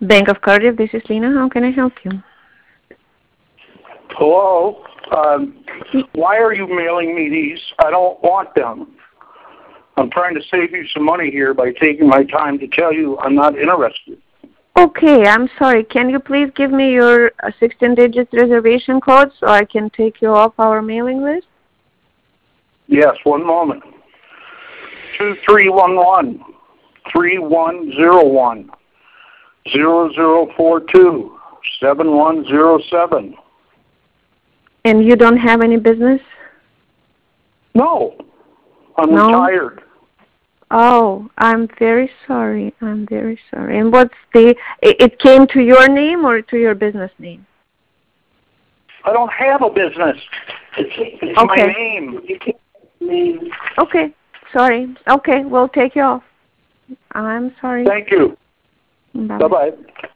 Bank of Cardiff, this is Lena. How can I help you? Hello? Why are you mailing me these? I don't want them. I'm trying to save you some money here by taking my time to tell you I'm not interested. Okay, I'm sorry. Can you please give me your 16-digit reservation code so I can take you off our mailing list? Yes, one moment. 2311 3101 0042 7107. And you don't have any business? No, I'm No? retired. Oh, I'm very sorry. I'm very sorry. And what's it came to your name or to your business name? I don't have a business. It's Okay. my name. Okay, sorry. Okay, we'll take you off. I'm sorry. Thank you. Bye-bye. Bye-bye.